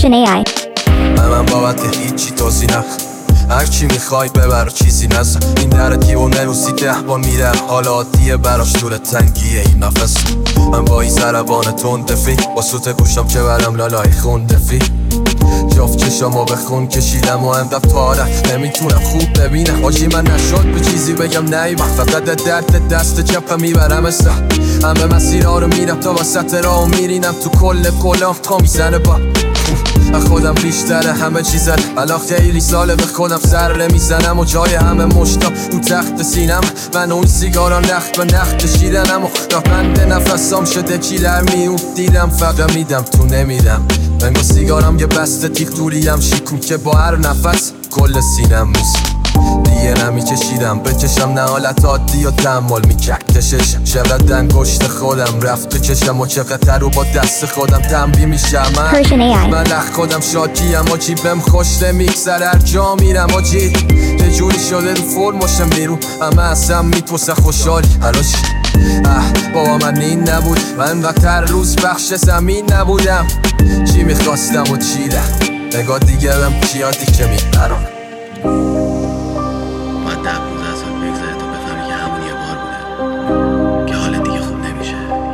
Persian AI. من بابت هیچی توضیح نخ هرچی میخوای ببر چیزی نزن این در دیوونه روزی 10 بار میره حالا عادیه براش دور تنگیه این نفس من با این ضربان تندفی با سوت گوشم که برم لالای خوندفی جفت چشمو به خون کشیدم و اندف تارت نمیتونم خوب ببینم آجی من نشد به چیزی بگم نیمه فقط درد دست چپم میبرم استم همه مسیرها رو میرم تا وسط راه و میرینم تو کل کلام تا میزنه با خودم بیشتره همه چیزه الان خیلی ساله به خودم سر میزنم و جای همه مشتام تو تخت سینم من اون سیگارا نخ به نخ کشیدنم و راه بند نفسام شده چیلر میوم دیدم فقط میدم تو نمیدم منگو سیگارم یه بسته تیخ دوریم شیکون که با هر نفس کل سینم میسیم دیگه نمیکشیدم بکشم نه حالت عادی و تحمل میکردششم چقدر انگشت خودم رفت تو چشم و چقدر رو با دست خودم تنبیه میشم من لخ خودم شاکیم آجی بهم خوش نمیگذره هر جا میرم آجی یه جوری شده رو فرماشم بیرون همه اصلا میپرسه خوشحالی هراش بابا من این نبود من وقت هر روز بخش زمین نبودم چی میخواستم و چیدم نگاه دیگه بهم کیادی که میپرم باید 10-15 سال بگذره تا بفهمی که همون یه بار بوده که حالت دیگه خوب نمیشه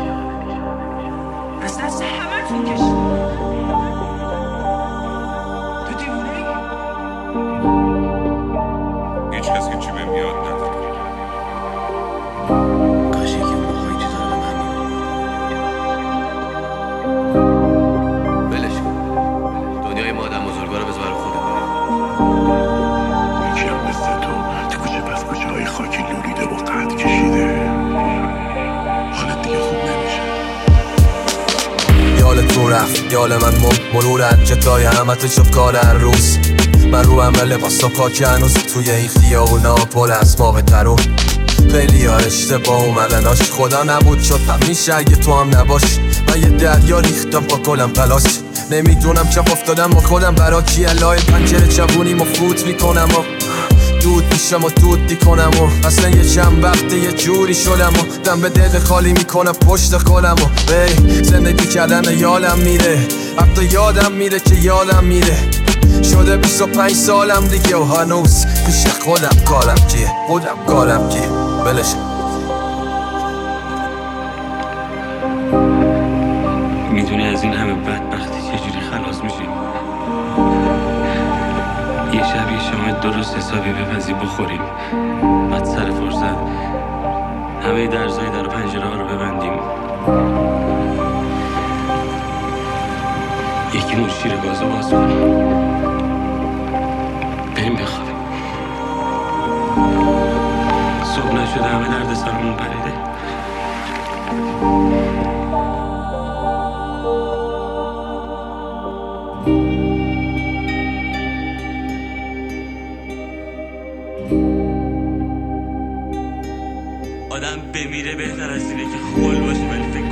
از دست همه کشید تو دیوونه ای؟ هیچ کس که چی بهم یاد نداره کاش یکی اون موقع این چیزا رو به من میگفت ولش کن دنیای ما آدم بزرگا رو بذار خودت یکی هم مثل تو کوچه پس کوچه های خاکی لولیده و قد کشیده حالت دیگه خوب نمیشه یال تو رفت یال من مرورن جتای همه تو شب کار هر روز من رو همه لباسا پاک هنوز توی این خیابونا پر از ما به درون خیلی ها اشتباه اومدناش خدا نبود شد همیشه اگه تو هم نباش من یه دریا ریختم با کلم پلاش نمیدونم چپ افتادم با خودم برا کی لای پنجره چبونیم و فوت میکنم و دود میشم و دود میکنم و اصلا یه چند وقته یه جوری شدم و دم به دل خالی میکنم پشت خودم و زندگی کردن یادم میره حتی یادم میره که یادم میره شده 25 سالم دیگه و هنوز پیش خودم کارم کیه خودم کارم کیه بلش میدونی از این همه بدبختی چجوری خلاص میشی؟ یه شب یه شام درست حسابی بپزی بخوریم بعد سر فرصت همه درزای در و پنجره ها رو ببندیم یکی نور شیر گازو باز کنیم بریم بخوابیم صبح نشده همه درد سرمون پریده آدم بمیره بهتر از اینه که خول باشه ولی فکر